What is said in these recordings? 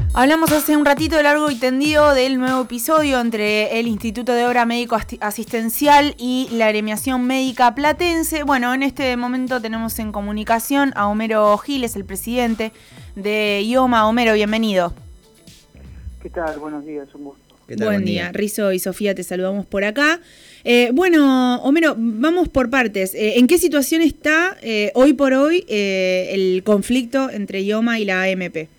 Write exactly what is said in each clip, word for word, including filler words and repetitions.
Hablamos hace un ratito largo y tendido del nuevo episodio entre el Instituto de Obra Médico Asistencial y la Agremiación Médica Platense. Bueno, en este momento tenemos en comunicación a Homero Giles, el presidente de IOMA. Homero, bienvenido. ¿Qué tal? Buenos días, un gusto. Buen, Buen día. día, Rizo y Sofía, te saludamos por acá. Eh, bueno, Homero, vamos por partes. Eh, ¿En qué situación está eh, hoy por hoy eh, el conflicto entre IOMA y la A M P?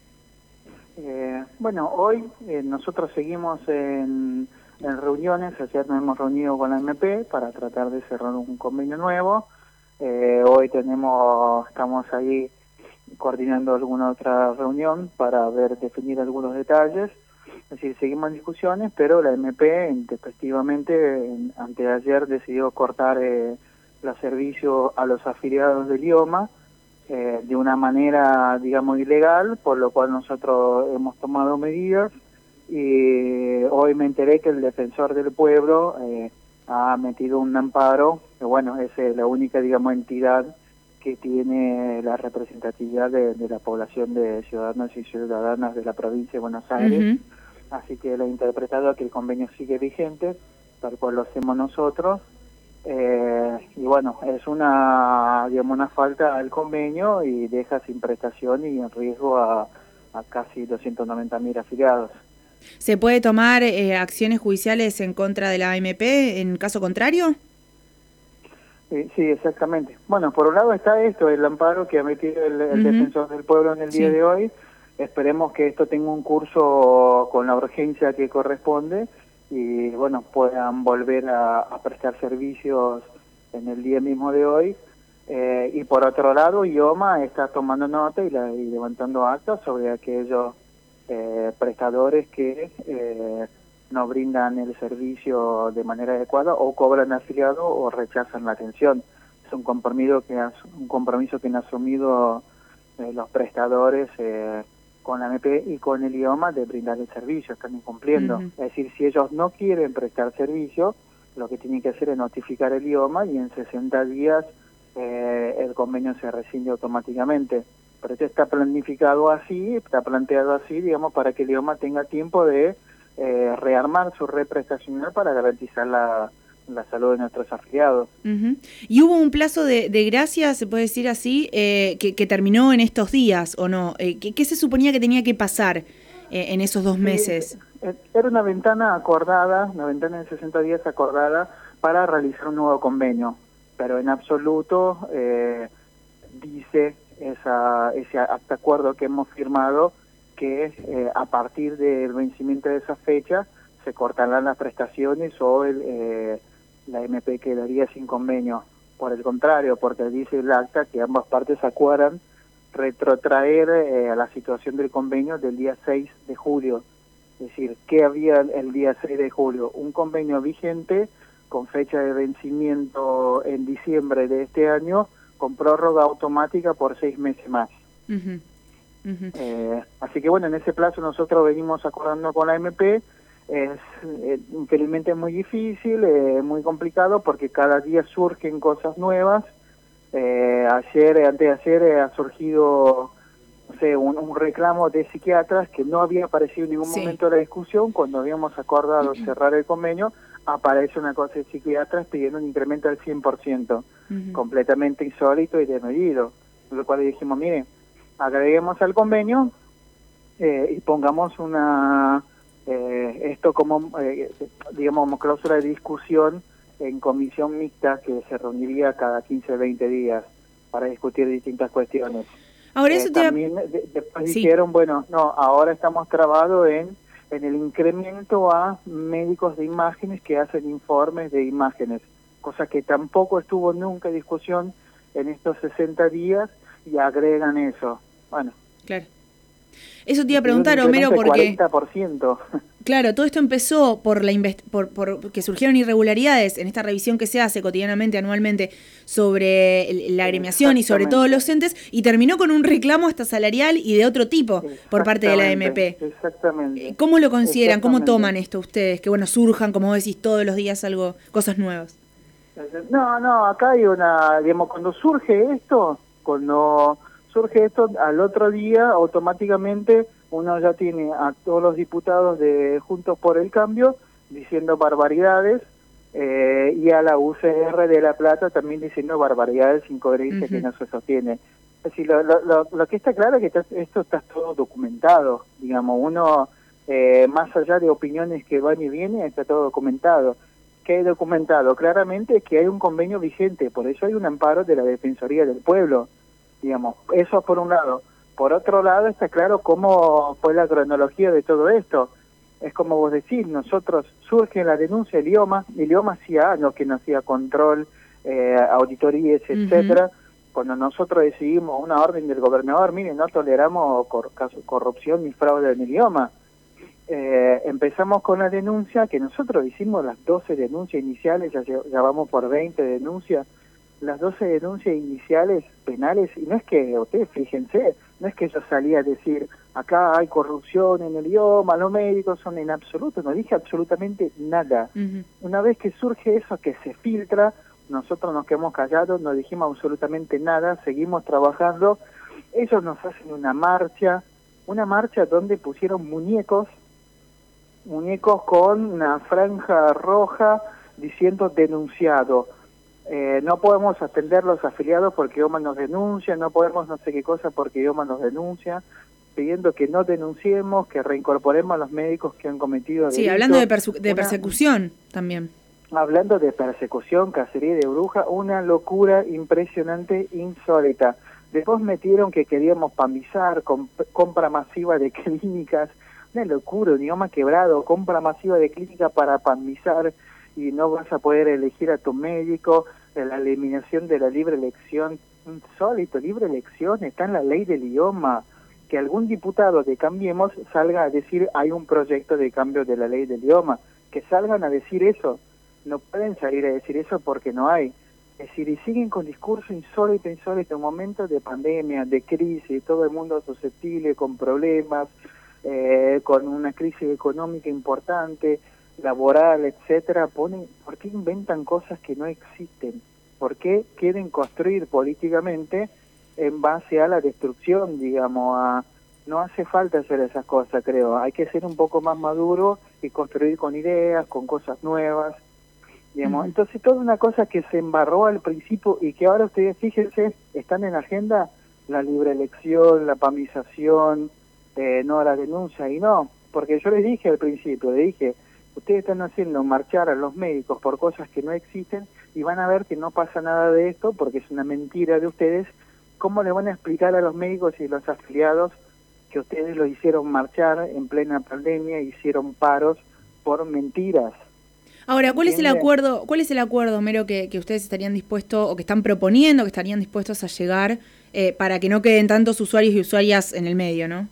Eh, bueno, hoy eh, nosotros seguimos en, en reuniones. Ayer nos hemos reunido con la A M P para tratar de cerrar un convenio nuevo. Eh, hoy tenemos, estamos ahí coordinando alguna otra reunión para ver, definir algunos detalles. Es decir, seguimos en discusiones, pero la A M P, intempestivamente, anteayer decidió cortar eh, los servicios a los afiliados del IOMA, Eh, de una manera, digamos, ilegal, por lo cual nosotros hemos tomado medidas y hoy me enteré que el Defensor del Pueblo eh, ha metido un amparo, que bueno, es eh, la única, digamos, entidad que tiene la representatividad de, de la población de ciudadanos y ciudadanas de la provincia de Buenos Aires, uh-huh. Así que él ha interpretado que el convenio sigue vigente, tal cual lo hacemos nosotros. Eh, y bueno, es una, digamos, una falta al convenio y deja sin prestación y en riesgo a, a casi doscientos noventa mil afiliados. ¿Se puede tomar eh, acciones judiciales en contra de la A M P en caso contrario? Eh, sí, exactamente. Bueno, por un lado está esto, el amparo que ha metido el, el uh-huh. Defensor del Pueblo en el sí. día de hoy. Esperemos que esto tenga un curso con la urgencia que corresponde y bueno, puedan volver a, a prestar servicios en el día mismo de hoy. Eh, y por otro lado, IOMA está tomando nota y, la, y levantando actas sobre aquellos eh, prestadores que eh, no brindan el servicio de manera adecuada o cobran afiliado o rechazan la atención. Es un compromiso que, has, un compromiso que han asumido eh, los prestadores eh, con la A M P y con el IOMA de brindar el servicio, están incumpliendo. Uh-huh. Es decir, si ellos no quieren prestar servicio, lo que tienen que hacer es notificar el IOMA y en sesenta días eh, el convenio se rescinde automáticamente. Pero esto está planificado así, está planteado así, digamos, para que el IOMA tenga tiempo de eh, rearmar su red prestacional para garantizar la, la salud de nuestros afiliados. Uh-huh. Y hubo un plazo de, de gracia, se puede decir así, eh, que, que terminó en estos días, ¿o no? Eh, ¿qué, ¿Qué se suponía que tenía que pasar eh, en esos dos meses? Sí, era una ventana acordada, una ventana de sesenta días acordada para realizar un nuevo convenio, pero en absoluto eh, dice esa, ese acta acuerdo que hemos firmado que eh, a partir del vencimiento de esa fecha se cortarán las prestaciones o el... Eh, la A M P quedaría sin convenio. Por el contrario, porque dice el acta que ambas partes acuerdan retrotraer eh, a la situación del convenio del día seis de julio. Es decir, ¿qué había el día seis de julio? Un convenio vigente con fecha de vencimiento en diciembre de este año, con prórroga automática por seis meses más. Uh-huh. Uh-huh. Eh, así que bueno, en ese plazo nosotros venimos acordando con la A M P. Es eh, infelizmente muy difícil, eh, muy complicado porque cada día surgen cosas nuevas. Eh, ayer, antes de ayer eh, ha surgido, no sé, un, un reclamo de psiquiatras que no había aparecido en ningún sí. momento de la discusión. Cuando habíamos acordado uh-huh. cerrar el convenio, aparece una cosa de psiquiatras pidiendo un incremento del cien por ciento, uh-huh. completamente insólito y desmedido. Por lo cual dijimos, miren, agreguemos al convenio eh, y pongamos una... Eh, esto como, eh, digamos, como cláusula de discusión en comisión mixta que se reuniría cada quince a veinte días para discutir distintas cuestiones. Ahora eso eh, te también de, después sí. dijeron, bueno, no, ahora estamos trabados en, en el incremento a médicos de imágenes que hacen informes de imágenes, cosa que tampoco estuvo nunca en discusión en estos sesenta días y agregan eso. Bueno. Claro. Eso te iba a preguntar, Homero, porque... cuarenta por ciento. Claro, todo esto empezó por la invest- por, por que surgieron irregularidades en esta revisión que se hace cotidianamente, anualmente, sobre la agremiación y sobre todos los entes, y terminó con un reclamo hasta salarial y de otro tipo por parte de la A M P. Exactamente. ¿Cómo lo consideran? ¿Cómo toman esto ustedes? Que bueno, surjan, como vos decís, todos los días algo, cosas nuevas. No, no, acá hay una, digamos, cuando surge esto, cuando... surge esto, al otro día automáticamente uno ya tiene a todos los diputados de Juntos por el Cambio diciendo barbaridades, eh, y a la U C R de La Plata también diciendo barbaridades sin coherencia, uh-huh, que no se sostiene. Es decir, lo, lo, lo, lo que está claro es que está, esto está todo documentado, digamos, uno, eh, más allá de opiniones que van y vienen, está todo documentado. ¿Qué hay documentado? Claramente que hay un convenio vigente, por eso hay un amparo de la Defensoría del Pueblo, digamos, eso por un lado. Por otro lado, está claro cómo fue la cronología de todo esto. Es como vos decís, nosotros surge la denuncia del IOMA, el IOMA hacía lo que no hacía control, eh, auditorías, etcétera. Uh-huh. Cuando nosotros decidimos una orden del gobernador, miren, no toleramos cor corrupción ni fraude en el IOMA. Eh, empezamos con la denuncia, que nosotros hicimos las doce denuncias iniciales, ya, ya vamos por veinte denuncias, las doce denuncias iniciales penales, y no es que, ustedes fíjense, no es que yo salía a decir, acá hay corrupción en el IOMA, los médicos son en absoluto, no dije absolutamente nada. Uh-huh. Una vez que surge eso, que se filtra, nosotros nos quedamos callados, no dijimos absolutamente nada, seguimos trabajando, ellos nos hacen una marcha, una marcha donde pusieron muñecos, muñecos con una franja roja diciendo denunciado. Eh, no podemos atender los afiliados porque IOMA nos denuncia, no podemos no sé qué cosa porque IOMA nos denuncia, pidiendo que no denunciemos, que reincorporemos a los médicos que han cometido sí, delitos. Hablando de, perse de una, persecución también. Hablando de persecución, cacería de bruja, una locura impresionante, insólita. Después metieron que queríamos pamizar, comp compra masiva de clínicas, una locura, un IOMA quebrado, compra masiva de clínicas para pamizar, y no vas a poder elegir a tu médico, la eliminación de la libre elección, insólito, libre elección, está en la ley del IOMA, que algún diputado de Cambiemos salga a decir hay un proyecto de cambio de la ley del IOMA, que salgan a decir eso, no pueden salir a decir eso porque no hay, es decir, y siguen con discurso insólito, insólito, en momentos de pandemia, de crisis, todo el mundo susceptible, con problemas, eh, con una crisis económica importante, laboral, etcétera, ponen, ¿por qué inventan cosas que no existen? ¿Por qué quieren construir políticamente en base a la destrucción, digamos? A, no hace falta hacer esas cosas, creo. Hay que ser un poco más maduro y construir con ideas, con cosas nuevas, digamos. Uh-huh. Entonces, toda una cosa que se embarró al principio y que ahora ustedes, fíjense, están en la agenda, la libre elección, la pamización, eh, no la denuncia, y no, porque yo les dije al principio, les dije, ustedes están haciendo marchar a los médicos por cosas que no existen y van a ver que no pasa nada de esto porque es una mentira de ustedes. ¿Cómo le van a explicar a los médicos y los afiliados que ustedes lo hicieron marchar en plena pandemia, hicieron paros por mentiras? Ahora, ¿cuál es el acuerdo, cuál es el acuerdo, Homero, que, que ustedes estarían dispuestos o que están proponiendo, que estarían dispuestos a llegar eh, para que no queden tantos usuarios y usuarias en el medio, ¿no?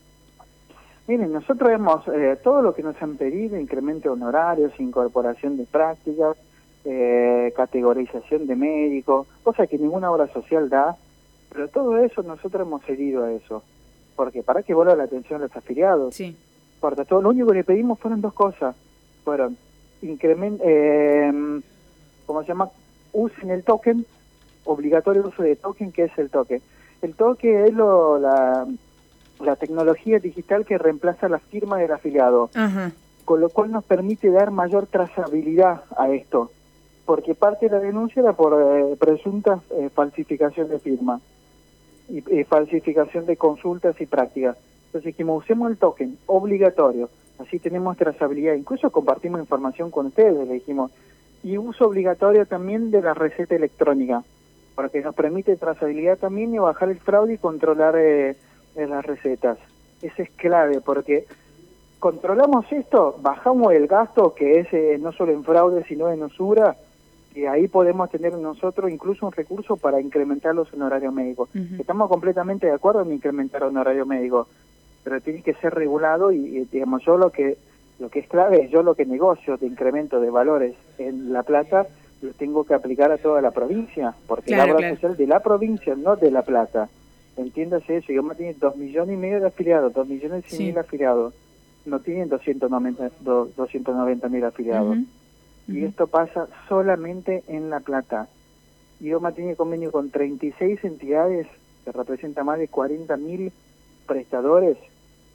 Miren, nosotros hemos, eh, todo lo que nos han pedido, incremento de honorarios, incorporación de prácticas, eh, categorización de médicos, cosa que ninguna obra social da, pero todo eso nosotros hemos cedido a eso, porque para que vuelva la atención a los afiliados. Sí. Porque todo lo único que le pedimos fueron dos cosas, fueron incremento, eh, ¿cómo se llama? Usen el token, obligatorio uso de token, ¿qué es el token? El token es lo, la... la tecnología digital que reemplaza la firma del afiliado, uh-huh, con lo cual nos permite dar mayor trazabilidad a esto, porque parte de la denuncia era por eh, presunta eh, falsificación de firma y eh, falsificación de consultas y prácticas. Entonces dijimos, usemos el token obligatorio, así tenemos trazabilidad, incluso compartimos información con ustedes, le dijimos, y uso obligatorio también de la receta electrónica, porque nos permite trazabilidad también y bajar el fraude y controlar eh, en las recetas. Eso es clave porque controlamos esto, bajamos el gasto que es eh, no solo en fraude sino en usura, y ahí podemos tener nosotros incluso un recurso para incrementar los honorarios médicos. Uh-huh. Estamos completamente de acuerdo en incrementar honorarios médicos, pero tiene que ser regulado y, y digamos yo lo que lo que es clave, yo lo que negocio de incremento de valores en La Plata lo tengo que aplicar a toda la provincia, porque claro, la obra claro. social de la provincia, no de La Plata. Entiéndase eso, IOMA tiene dos millones y medio de afiliados, dos millones y cien mil sí. afiliados, no tienen doscientos noventa mil afiliados. Uh-huh. Uh-huh. Y esto pasa solamente en La Plata. IOMA tiene convenio con treinta y seis entidades que representan más de cuarenta mil prestadores,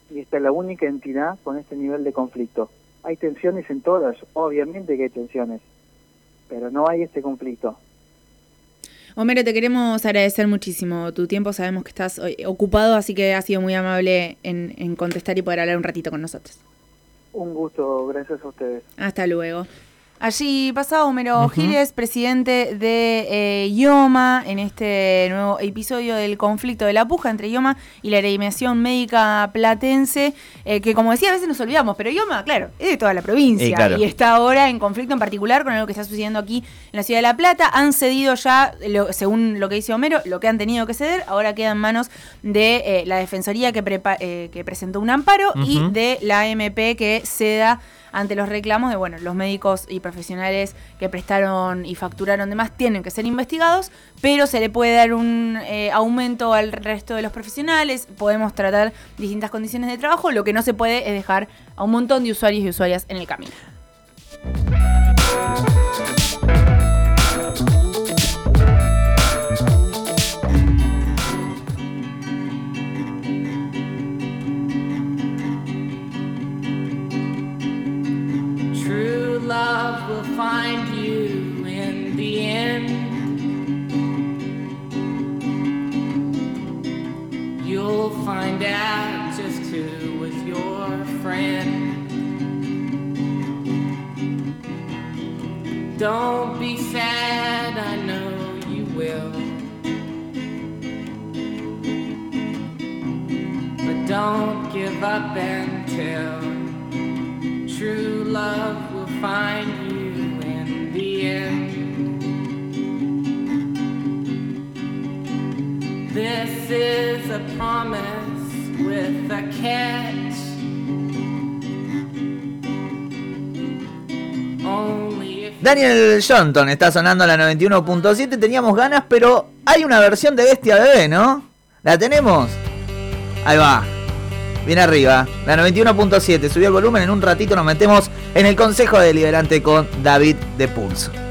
y esta es la única entidad con este nivel de conflicto. Hay tensiones en todas, obviamente que hay tensiones, pero no hay este conflicto. Homero, te queremos agradecer muchísimo tu tiempo, sabemos que estás ocupado, así que has sido muy amable en, en contestar y poder hablar un ratito con nosotros. Un gusto, gracias a ustedes. Hasta luego. Allí pasaba Homero Uh-huh. Giles, presidente de eh, IOMA, en este nuevo episodio del conflicto de la puja entre IOMA y la agremiación médica platense, eh, que como decía, a veces nos olvidamos, pero IOMA, claro, es de toda la provincia, y, claro. y está ahora en conflicto en particular con algo que está sucediendo aquí en la ciudad de La Plata. Han cedido ya, lo, según lo que dice Homero, lo que han tenido que ceder, ahora queda en manos de eh, la Defensoría que, prepa- eh, que presentó un amparo uh-huh. y de la A M P que ceda ante los reclamos de, bueno, los médicos y profesionales que prestaron y facturaron demás tienen que ser investigados, pero se le puede dar un eh, aumento al resto de los profesionales, podemos tratar distintas condiciones de trabajo, lo que no se puede es dejar a un montón de usuarios y usuarias en el camino. Love will find you in the end. You'll find out just who was your friend. Don't be sad, I know you will. But don't give up until true love will find you in the end. This is a promise with a catch. Only if Daniel Johnston está sonando la noventa y uno punto siete. Teníamos ganas, pero hay una versión de Bestia Bebé, ¿no? ¿La tenemos? Ahí va. Bien arriba, la noventa y uno punto siete, subió el volumen, en un ratito nos metemos en el Consejo Deliberante con David de Pulso.